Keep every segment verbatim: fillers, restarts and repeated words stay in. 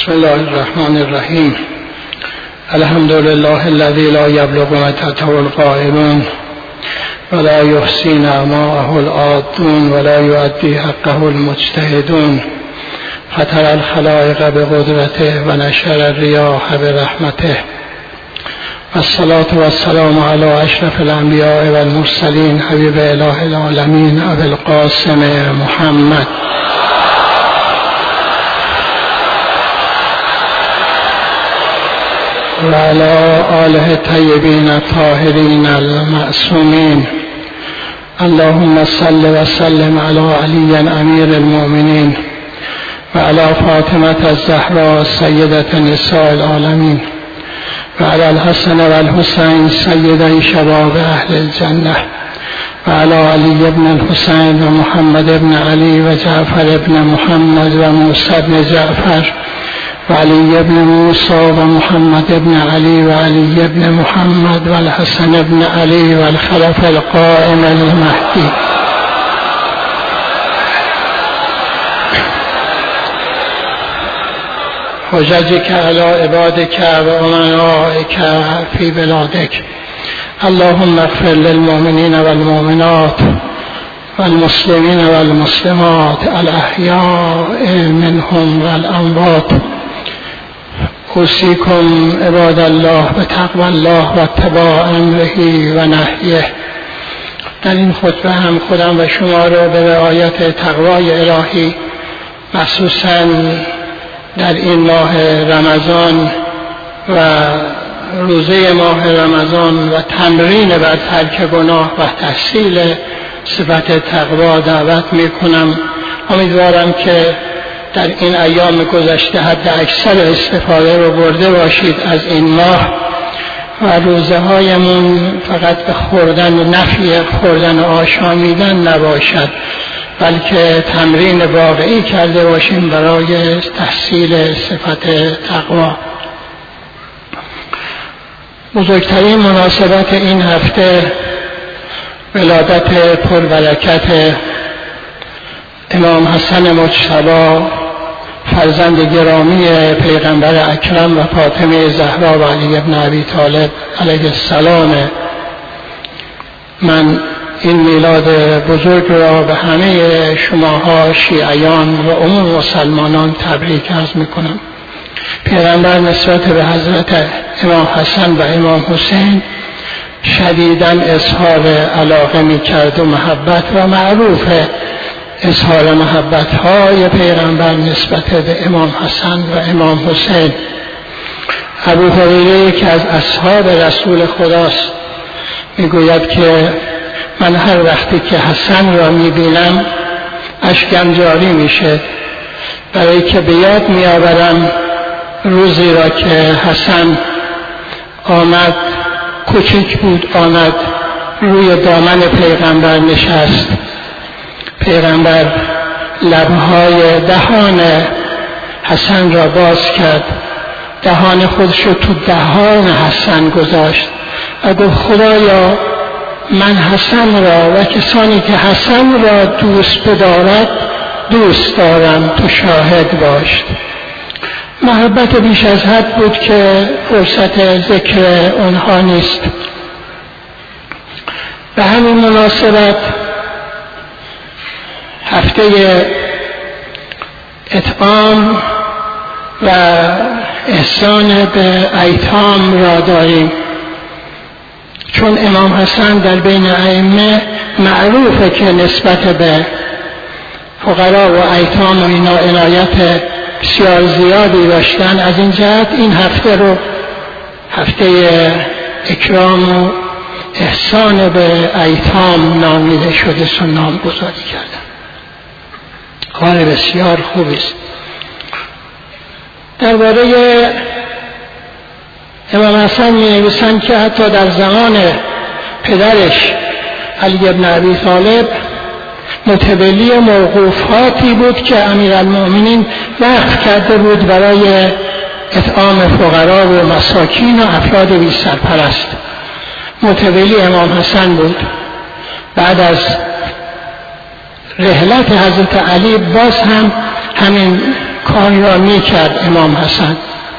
بسم الله الرحمن الرحیم. الحمد لله الذي لا يبلغ متته القائلون ولا يحصي نعماءه العادون ولا يؤدي حقه المجتهدون فتر الخلائق بقدرته ونشر الرياح برحمته والصلاة والسلام على أشرف الأنبياء والمرسلين حبيب إله العالمين أبي القاسم محمد وعلى آله الطيبين الطاهرين المعصومين. اللهم صل وسلم على علي أمير المؤمنين وعلى فاطمة الزهراء سيدة نساء العالمين وعلى الحسن والحسين سيدي شباب أهل الجنة وعلى علي بن الحسين ومحمد بن علي وجعفر بن محمد وموسى بن جعفر وعلي بن موسى ومحمد بن علي وعلي بن محمد والحسن بن علي والخلف القائم المهدي. حججك على عبادك وأمنائك في بلادك. اللهم اغفر للمؤمنين والمؤمنات والمسلمين والمسلمات الأحياء منهم والأموات. أوصيكم عباد الله بتقوى الله و اتباع امره و نهیه. در این خطبه هم خودم و شما را به رعایت تقوای الهی مخصوصاً در این ماه رمضان و روزه ماه رمضان و تمرین بر ترک گناه و تحصیل صفت تقوا دعوت می کنم. امیدوارم که در این ایام گذشته حد اکثر استفاده رو برده باشید از این ماه و روزه هایمون فقط به خوردن و نفی خوردن و آشامیدن نباشد، بلکه تمرین واقعی کرده باشیم برای تحصیل صفت تقوا. بزرگترین مناسبت این هفته ولادت پربرکت امام حسن مجتبی فرزند گرامی پیغمبر اکرم و فاطمه زهرا و علی بن ابی طالب علیه السلام. من این میلاد بزرگ را به همه شماها شیعیان و عموم مسلمانان تبریک عرض میکنم. پیغمبر نسبت به حضرت امام حسن و امام حسین شدیداً اظهار علاقه میکرد و محبت و معروف اظهار محبت های پیغمبر نسبت به امام حسن و امام حسین. ابو هریره که از اصحاب رسول خداست میگوید که من هر وقتی که حسن را میبینم اشکم جاری میشه، برای که به یاد میآورم روزی را که حسن آمد، کوچک بود، آمد روی دامن پیغمبر نشست. پیغمبر لبهای دهان حسن را باز کرد، دهان خودش رو تو دهان حسن گذاشت و گفت خدایا من حسن را و کسانی که حسن را دوست بدارد دوست دارم، تو شاهد باش. محبت بیش از حد بود که فرصت ذکر اونها نیست. به همین مناسبت هفته اطعام و احسان به ایتام را داریم، چون امام حسن در بین ائمه معروفه که نسبت به فقرا و ایتام و اینا عنایت بسیار زیادی داشتن. از این جهت این هفته رو هفته اکرام و احسان به ایتام نامیده شده، سنام گذاری کردن. کار بسیار خوبی است. درباره امام حسن می نویسند که حتی در زمان پدرش علی بن ابی طالب متولی موقوفاتی بود که امیرالمؤمنین وقف کرده بود برای اطعام فقرا و مساکین و افراد بی سرپرست. متولی امام حسن بود. بعد از رحلت حضرت علی باز هم همین کاری را می کرد امام حسن.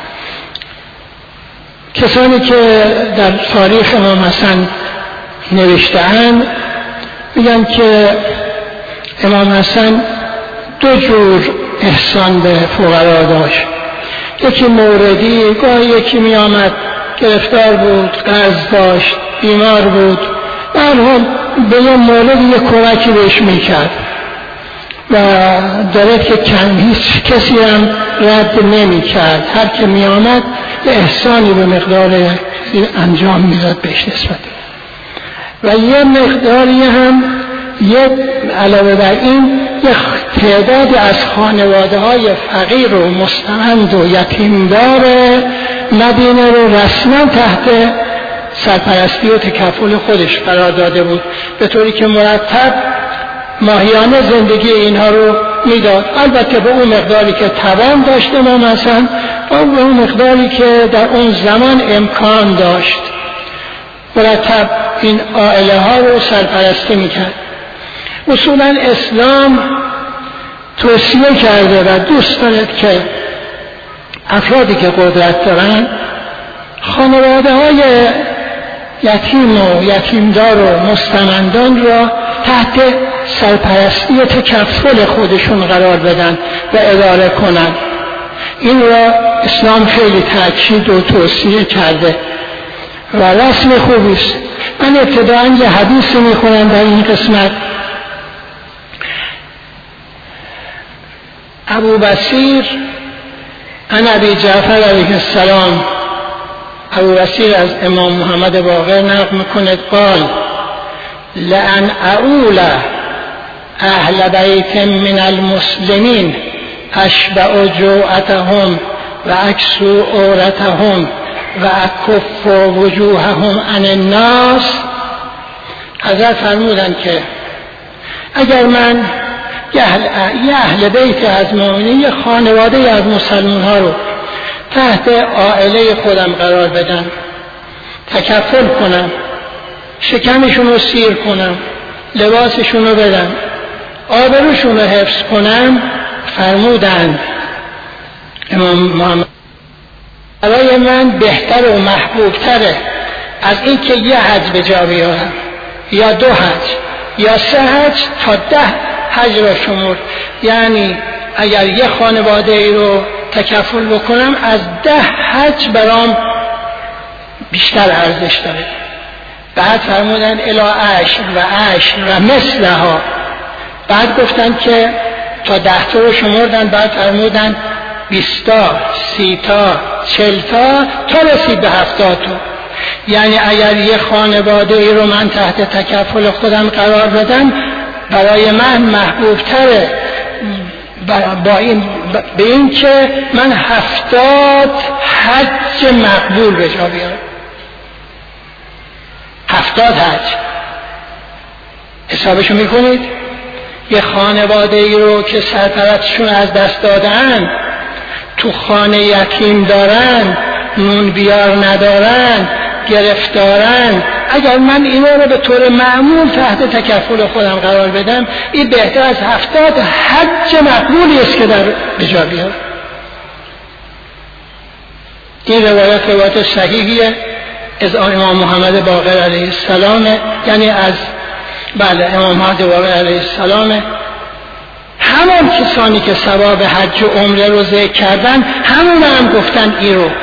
کسانی که در تاریخ امام حسن نوشته‌اند میگن که امام حسن دو جور احسان به فقرا داشت. یکی موردی، گاهی یکی می آمد گرفتار بود، قرض داشت، بیمار بود، در حال به یه مورد یه کمکی بهش می کرد و دارد که کم هیچ کسی هم رد نمی کرد. هر که می آمد یه احسانی به مقدار انجام می داد بهش نسبت و یه مقداری هم یه علاوه بر این یه تعداد از خانواده های فقیر و مستمند و یتیمدار مدینه رو رسما تحت سرپرستی و تکفل خودش قرار داده بود، به طوری که مرتب ماهیانه زندگی اینها رو میداد. البته به اون مقداری که توان داشت امام حسن و به اون مقداری که در اون زمان امکان داشت مرتب این عائله ها رو سرپرستی میکرد. اصولا اسلام توصیه کرده و دوست دارد که افرادی که قدرت دارن خانواده های یتیم و یتیمدار و مستمندان را تحت سرپرستی و تکفل خودشون قرار بدن و اداره کنن. این را اسلام خیلی تاکید و توصیه کرده و رسم خوبی است. من ابتداء یه حدیثی میخونم در این قسمت. ابو بصیر عن ابی جعفر علیه السلام، ابو بصیر از امام محمد باقر نقل میکند قال لأن اؤول اهل بیت من المسلمین اشبع جوعتهم و اکسو عورتهم و اکف وجوههم عن الناس. حضرت فرمودند که اگر من یه اهل, اهل بیت از مؤمنین، یه خانواده از مسلمان ها رو تحت عائله خودم قرار بدم، تکفل کنم، شکمشون رو سیر کنم، لباسشون رو بدم، آبروشون رو حفظ کنم، فرمودند امام محمد برای من بهتر و محبوبتره از این که یه حج به جا بیارم یا دو حج یا سه حج تا ده حج را شمرد. یعنی اگر یه خانواده ای رو تکفل بکنم از ده حج برام بیشتر ارزش داره. بعد فرمودن الی عشر و عشر و مثلها. بعد گفتن که تا ده تا رو شمردن، بعد فرمودن بیستا، سیتا، چلتا تا رسید به هفتاد تا. یعنی اگر یه خانواده ای رو من تحت تکفل خودم قرار بدم برای من محبوب تره با این به این که من هفتاد حج مقبول به جا بیارم. هفتاد حج حسابشو میکنید؟ یه خانواده ای رو که سرپرستشون از دست دادن، تو خانه یتیم دارن، نون بیار ندارن، گرفتارن، اگر من اینا رو به طور معمول تحت تکفل خودم قرار بدم، این بهتر از هفتاد حج مقبولی است که در به جا بیارم. این روایت روایت صحیحیه از امام محمد باقر علیه السلام، یعنی از بله امام محمد باقر علیه السلام. همان کسانی که ثواب حج و عمره رو ذکر کردن همون هم گفتن این رو،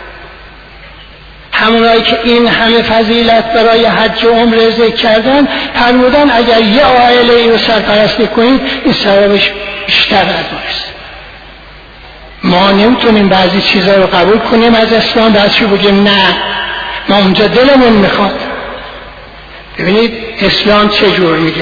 همونایی که این همه فضیلت برای حج و عمره ذکر کردن فرمودن اگر یه عائله ای رو سرپرستی کنید این ثوابش بیشتر از ماست. ما نمیتونیم بعضی چیزا رو قبول کنیم از اسلام، بعضی بگیم نه ما اونجا دلمون میخواد. ببینید اسلام چه جور میگه.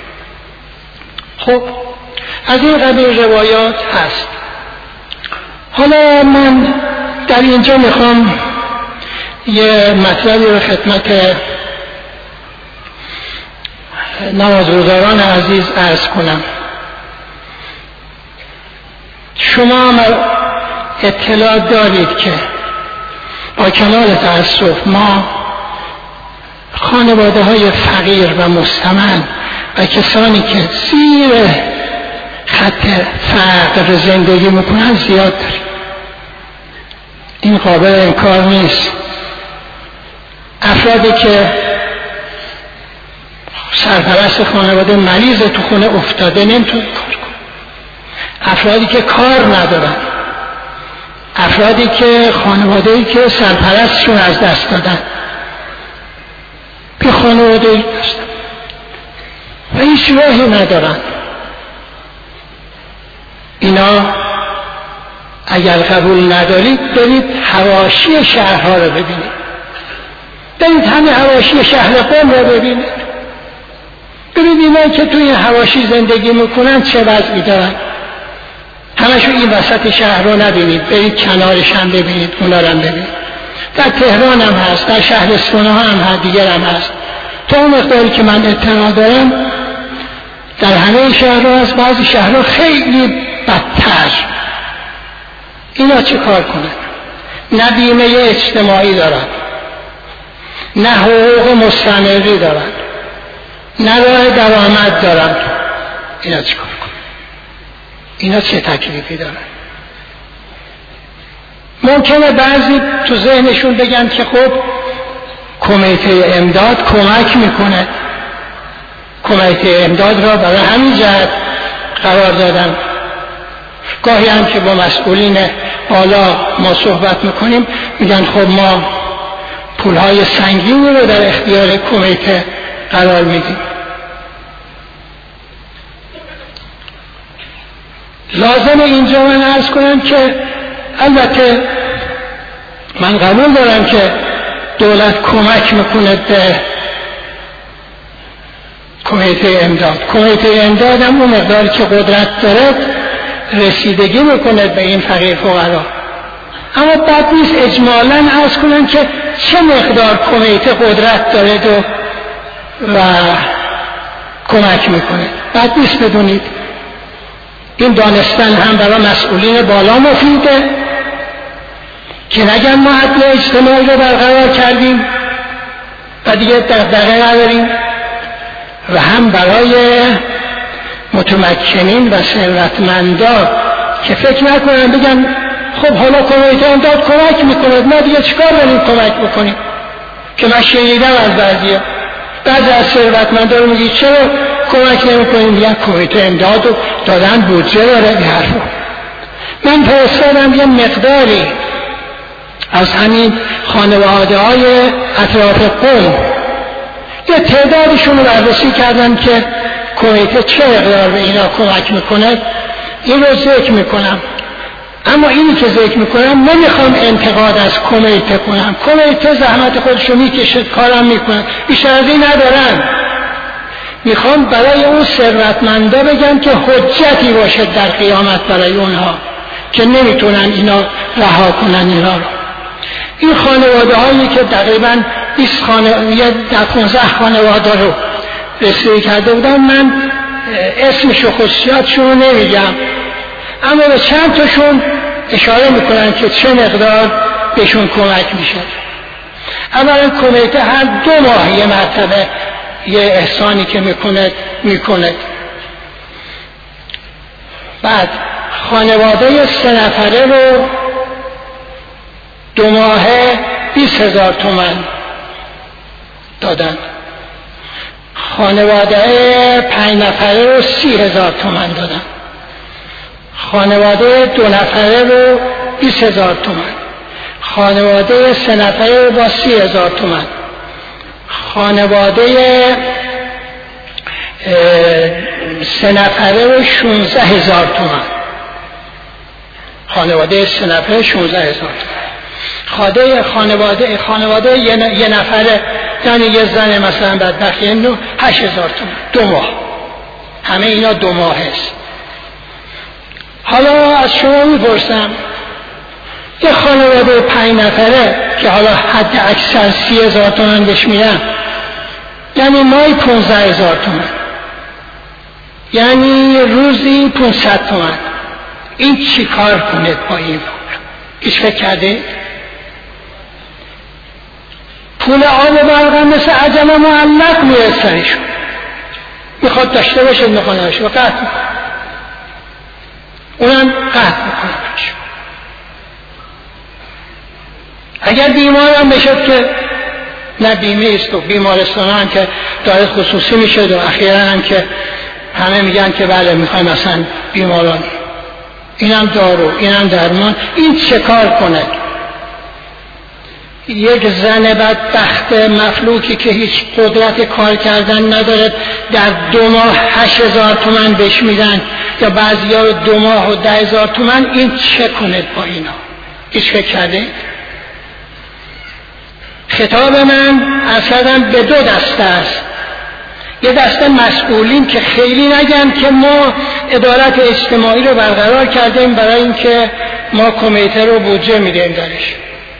خب از این قبیل روایات هست. حالا من در اینجا میخوام یه مطلبی رو خدمت نمازگزاران عزیز عرض کنم. شما اطلاع دارید که با کمال تأسف ما خانواده های فقیر و مستمند و کسانی که زیر سطح فقر زندگی میکنن زیاد داریم. این قابل انکار نیست. افرادی که سرپرست خانواده مریض تو خونه افتاده نمیتونه کار کنه، افرادی که کار ندارن، افرادی که خانواده‌ای که سرپرستشون از دست دادن، به خانواده‌ای هستن و هیچ راهی ندارن. اینا اگر قبول ندارید برید حواشی شهرها رو ببینید، برید همه حواشی شهر قم رو ببینید، ببینید اینایی که توی این حواشی زندگی میکنن چه وضعی دارن. همشون این وسط شهر رو نبینید، برید کنارش هم ببینید، اونا رو هم ببینید. در تهران هم هست، در شهرستان ها هم هست، دیگر هم هست. تا اون مقداری که من اطلاع دارم در همه شهرها هست، بعضی شهرها خیلی بدتر. اینا چه کار کنن؟ نه بیمه اجتماعی دارن، نه حقوق مستمری دارن، نه راه درآمد دارن. اینا چه کار کنن؟ اینا چه تکلیفی دارن؟ ممکنه بعضی تو ذهنشون بگن که خب کمیته امداد کمک میکنه، کمیته امداد را برای همین جهت قرار دادن. گاهی هم که با مسئولین بالا ما صحبت میکنیم میگن خب ما پولهای سنگینی رو در اختیار کمیته قرار میدیم. لازم اینجا من عرض کنم که البته من قبول دارم که دولت کمک میکنه به کمیته امداد. کمیته امداد هم اون مقداری که قدرت داره رسیدگی میکنه به این فقیر فقرا، اما بد نیست اجمالاً عرض کنم که چه مقدار کمیته قدرت داره و, و کمک میکنه. بد نیست بدونید این دانستن هم برای مسئولین بالا مفیده که نگن ما عدل اجتماعی رو برقرار کردیم و دیگه دغدغه نداریم، و هم برای متمکنین و ثروتمندا که فکر نکنن بگن خب حالا کمیته امداد کمک میکنه ما دیگه چیکار داریم کمک بکنیم. که من شنیدم از بعضیا، بعضی از ثروتمندا رو میگی چرا کمک نمیکنیم، میگن کمیته امداد رو دادن بودجه داره. این حرفو من فرستادم یه مقداری از همین خانواده های اطراف قم یه تعدادشون رو بررسی کردن که کمیته چه مقدار به اینا کمک میکنه. این رو ذکر میکنم، اما اینی که ذکر میکنم نمیخوام انتقاد از کمیته کنم. کمیته زحمت خودشو میکشه، کارم میکنه، بیشتر از این ندارن. میخوام برای اون ثروتمندا بگم که حجتی باشه در قیامت برای اونها که نمیتونن اینا رها کنن اینا رو. این خانواده هایی که تقریبا بیست خانواده یا پانزده خانواده رو رسیدگی کرده بودن، من اسمش و خصوصیاتشون رو نمیگم، اما به چند تاشون اشاره میکنن که چه مقدار بهشون کمک میشه. اولا کمیته هر دو ماه یه مرتبه یه احسانی که میکنه میکنه. بعد خانواده سه نفره رو دو ماهه بیست هزار تومن دادن، خانواده پنج نفره رو سی هزار تومن دادن، خانواده دو نفره رو بیست هزار تومن، خانواده سه نفره رو با سی هزار تومن، خانواده سه نفره رو شونزده هزار تومن، خانواده سه نفره شونزده هزار تومن، خانواده خانواده خانواده یه نفره یعنی یه زن مثلا بدبخت یعنی هشت هزار تومن دو ماه. همه اینا دو ماه هست. حالا از شما میپرسم یه خانواده پنج نفره که حالا حد اکثر سی هزار تومن بهش میدن، یعنی ماهی پونزده هزار تومن، یعنی روزی پونصد تومن. این چی کار کنه با این پول؟ هیچ فکر کرده؟ پول آب برقم مثل عجم معلق میره سرشون، میخواد داشته باشه میخواد داشته باشه، اونم قطع میکنمش. اگر بیمار هم بشد که نه بیمه است و بیمارستان هم که داره خصوصی میشد و اخیرا هم که همه میگن که بله میخوایم مثلا بیماران اینم دارو اینم درمان، این چه کار کنه؟ یک زن بدبخت مفلوکی که هیچ قدرت کار کردن نداره در دو ماه هشت هزار تومن بهش میدن یا بعضی ها دو ماه و ده هزار تومن، این چه کنه با اینا؟ هیچ فکر کرده؟ خطاب من اصلا به دو دسته است. یه دسته مسئولین که خیلی نگن که ما عدالت اجتماعی رو برقرار کردیم برای اینکه ما کمیته رو بودجه میدیم درش،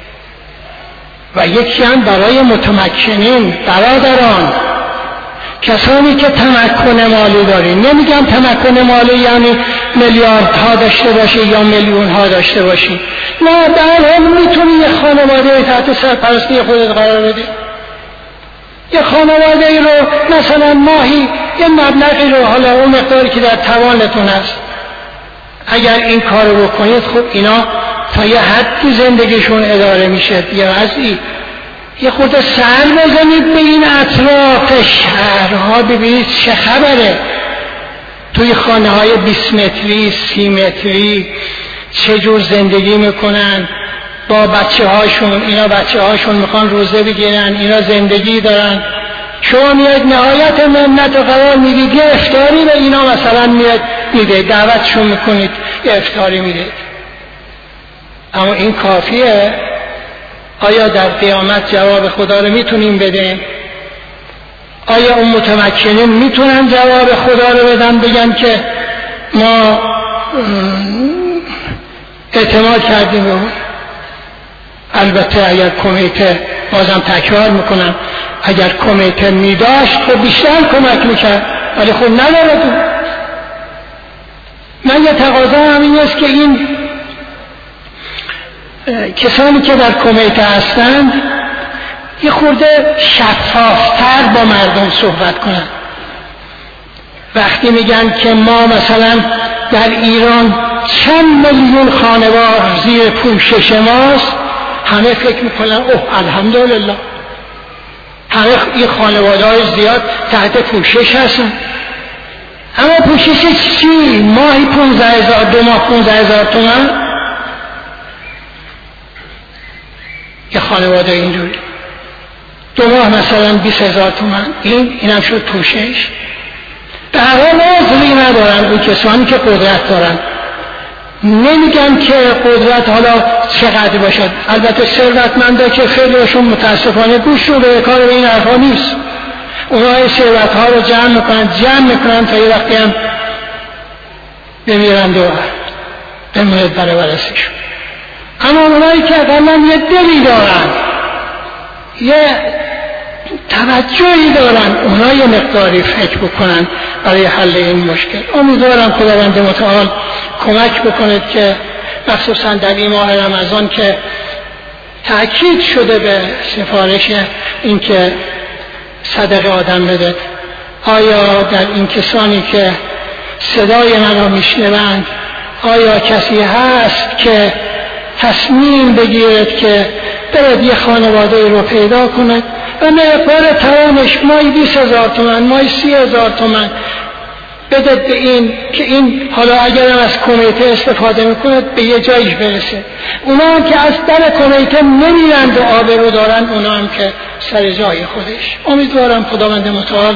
و یکی هم برای متمکنین برادران، کسانی که تمکن مالی دارین. نمیگم تمکن مالی یعنی میلیاردها داشته باشی یا میلیون ها داشته باشی، نه، در هم میتونی یه خانواده تحت سرپرستی خودت قرار بدی. یه خانواده ای رو مثلا ماهی یه مبلغی رو، حالا اون مقداری که در توانتون هست، اگر این کار رو بکنید، خب اینا تا یه حدی زندگیشون اداره میشه. یه وضعی یه خود سر بزنید به این اطراف شهرها، ببینید چه خبره توی خانه های بیست متری سی متری چه جور زندگی میکنن با بچه هاشون. اینا بچه هاشون میخوان روزه بگیرن، اینا زندگی دارن. شما میاد نهایت منت و قرار میگید یه افطاری به اینا مثلا میاد میده، دعوتشون میکنید یه افطاری میده. اما این کافیه؟ آیا در قیامت جواب خدا رو میتونیم بدیم؟ آیا اون متمکنین میتونن جواب خدا رو بدن، بگن که ما اعتماد کردیم به اون؟ البته اگر کمیته، بازم تکرار میکنم، اگر کمیته میداشت خب بیشتر کمک میکرد، ولی خب ندارد. من یه تقاضا همین است که این کسانی که در کمیته هستند یه خورده شفافتر با مردم صحبت کنند. وقتی میگن که ما مثلا در ایران چند میلیون خانوار زیر پوشش ماست، همه فکر میکنن اوه الحمدلله، همه این خانواده های زیاد تحت پوشش هستن. اما پوشش چی؟ ماهی پونزده هزار، دو ماه پونزده هزار تومن؟ یه خانواده اینجوری دو ماه مثلا بیست هزار تومن، این اینم شد پوشش. در حال عذری ندارن اون کسانی که قدرت دارن. نمیگم که قدرت حالا چقدر باشد، البته ثروتمندا که خیلیشون متاسفانه گوش رو به کار به این حرفا نیست. اونها ثروت ها رو جمع میکنن جمع میکنن تا یه وقتی هم بمیرند و بمیرد برای ورثه‌شون. اما اونایی که اقلا یه دلی دارن، یه توجهی دارن، اونها یه مقداری فکر بکنن برای حل این مشکل. امیدوارم خداوند متعال کمک بکنید که مخصوصا در این ماه رمضان که تأکید شده به سفارش این که صدقه آدم بده، آیا در این کسانی که صدای من را میشنوند آیا کسی هست که تصمیم بگیرد که برد یه خانواده رو پیدا کند و مقدار توانش مایی بیست هزار تومن، مایی سی هزار تومن بدد به این که این حالا اگر از کمیته استفاده میکند به یه جایش برسه. اونا هم که از در کمیته نمیرند و آبرو دارن، اونا هم که سر جای خودش. امیدوارم خداوند متعال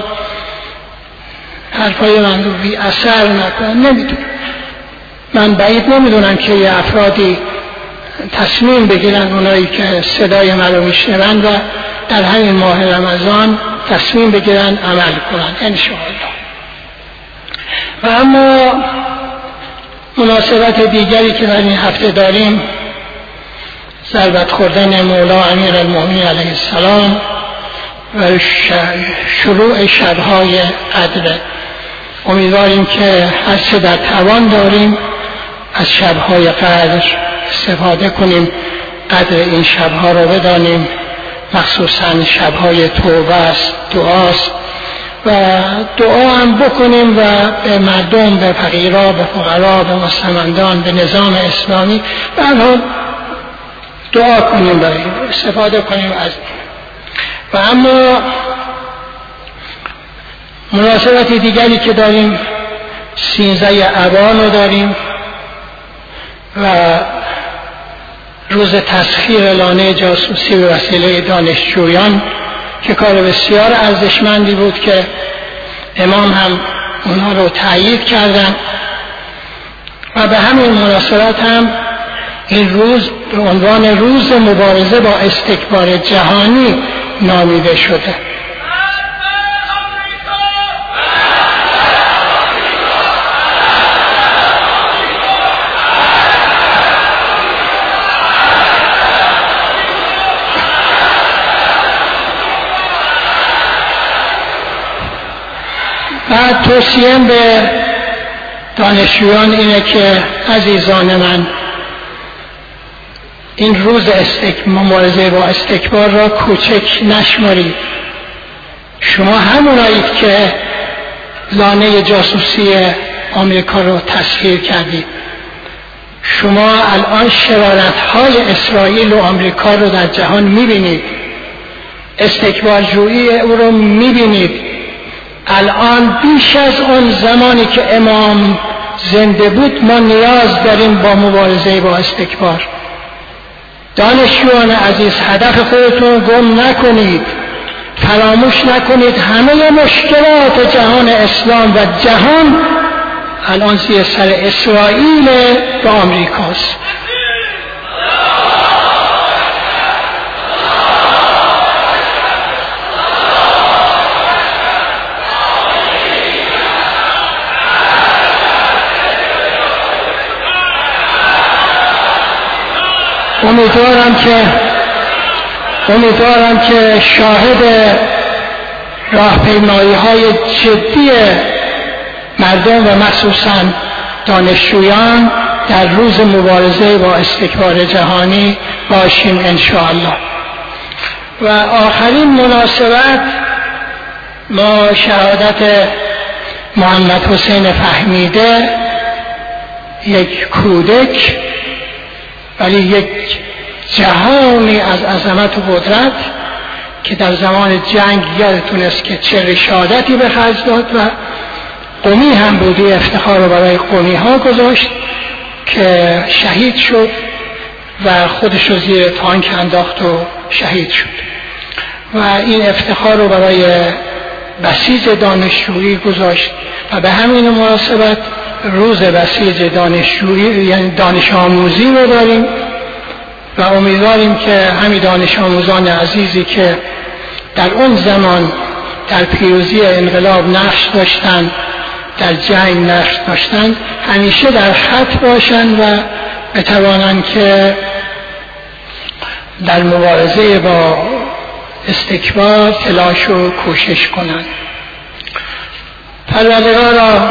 حرفای من رو بی اثر نکنه. نمیدونم، من بعید نمیدونم که یه افرادی تصمیم بگیرن، اونایی که صدای من رو میشنوند و در همین ماه رمضان تصمیم بگیرن عمل کنن انشاءالله. و اما مناسبت دیگری که در این هفته داریم، ضربت خوردن مولا امیر المؤمنین علیه السلام و شروع شبهای قدر. امیدواریم که هر چه در توان داریم از شبهای قدر استفاده کنیم، قدر این شبها رو بدانیم، مخصوصا شبهای توبه است، دعاست و دعا هم بکنیم و به مردم، به فقیرا، به فقرا، به مستمندان، به نظام اسلامی به هر حال دعا کنیم، برای استفاده کنیم از این. و اما مناسبت دیگری که داریم سیزده ابان رو داریم و روز تسخیر لانه جاسوسی به وسیله دانشجویان که کار بسیار ارزشمندی بود که امام هم اونها رو تأیید کردن و به همین مناسبت هم این روز به عنوان روز مبارزه با استکبار جهانی نامیده شده. بعد توصیه‌ام به دانشجویان اینه که عزیزان من، این روز استک... مبارزه با استکبار را کوچک نشمارید. شما همونایید که لانه جاسوسی آمریکا رو تسخیر کردید. شما الان شرارت‌های اسرائیل و آمریکا رو در جهان می‌بینید، استکبارجویی او رو می‌بینید. الان بیش از اون زمانی که امام زنده بود ما نیاز داریم با مبارزه با استکبار. دانشجویان عزیز، هدف خودتون گم نکنید، فراموش نکنید همه مشکلات جهان اسلام و جهان الان زیر سر اسرائیل و آمریکاست. امیدوارم که امیدوارم که شاهد راهپیمایی های جدی مردم و مخصوصا دانشجویان در روز مبارزه با استکبار جهانی باشیم انشاءالله. و آخرین مناسبت ما شهادت محمد حسین فهمیده، یک کودک ولی یک جهانی از عظمت و قدرت که در زمان جنگ یادتونست که چه رشادتی به خرج داد و قمی هم بودی، افتخار رو برای قمی ها گذاشت که شهید شد و خودش رو زیر تانک انداخت و شهید شد و این افتخار رو برای بسیج دانشجویی گذاشت و به همین مناسبت روز بسیج دانشجویی یعنی دانش آموزی رو داریم و امیدواریم که همین دانش آموزان عزیزی که در اون زمان در پیروزی انقلاب نقش داشتن، در جنگ نقش داشتن، همیشه در خط باشن و بتوانند که در مبارزه با استکبار تلاش و کوشش کنند. پروردگارا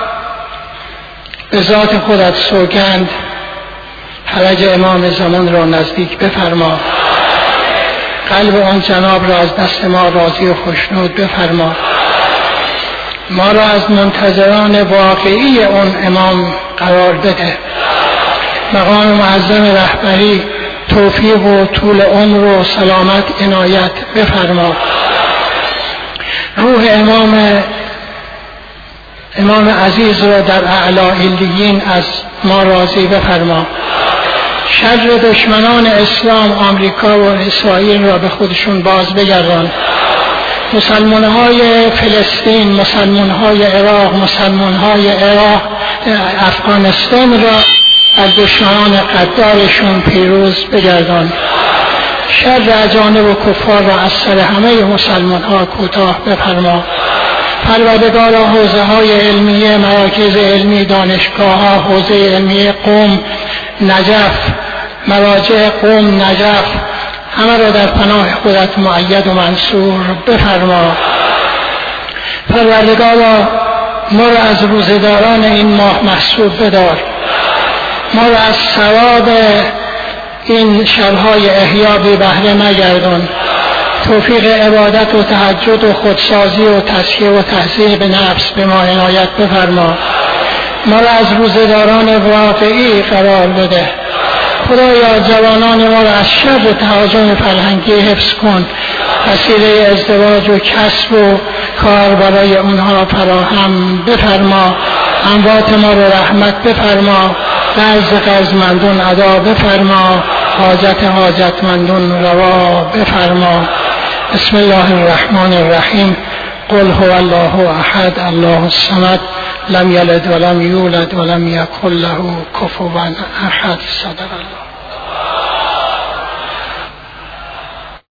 به ذات خودت سوگند فرج امام زمان را نزدیک بفرما، قلب آن جناب را از دست ما راضی و خوشنود بفرما، ما را از منتظران واقعی اون امام قرار بده، مقام معظم رهبری توفیق و طول عمر و سلامت عنایت بفرما، روح امام امام عزیز را در اعلی علیین از ما راضی بفرما، شر دشمنان اسلام آمریکا و اسرائیل را به خودشون باز بگردان، مسلمان‌های فلسطین، مسلمان‌های عراق، مسلمان‌های عراق افغانستان را از دشمنان قدارشون پیروز بگردان، شر اجانب و کفار را از سر همه مسلمان‌ها کوتاه بفرما، پروردگارا حوزه های علمیه، مراکز علمی، دانشگاه ها، حوزه علمی قم، نجف، مراجع قم، نجف، همه را در پناه خودت مؤید و منصور بفرما. پروردگارا ما را از روزه‌داران این ماه محسوب بدار، ما را از ثواب این شبهای احیا بی بهره مگردان، توفیق عبادت و تهجد و خودسازی و تزکیه و تحصیل به نفس به ما عنایت بفرما. ما را از روزه‌داران واقعی قرار بده. خدایا جوانان ما را از شر و تهاجم فرهنگی حفظ کن. وسیله ازدواج و کسب و کار برای اونها فراهم بفرما. اموات ما را رحمت بفرما. قرض قرضمندان ادا بفرما. حاجت حاجتمندان روا بفرما. بسم الله الرحمن الرحیم. قل هو الله احد الله الصمد لم یلد ولم یولد ولم یکن له کفوا احد. صدق الله.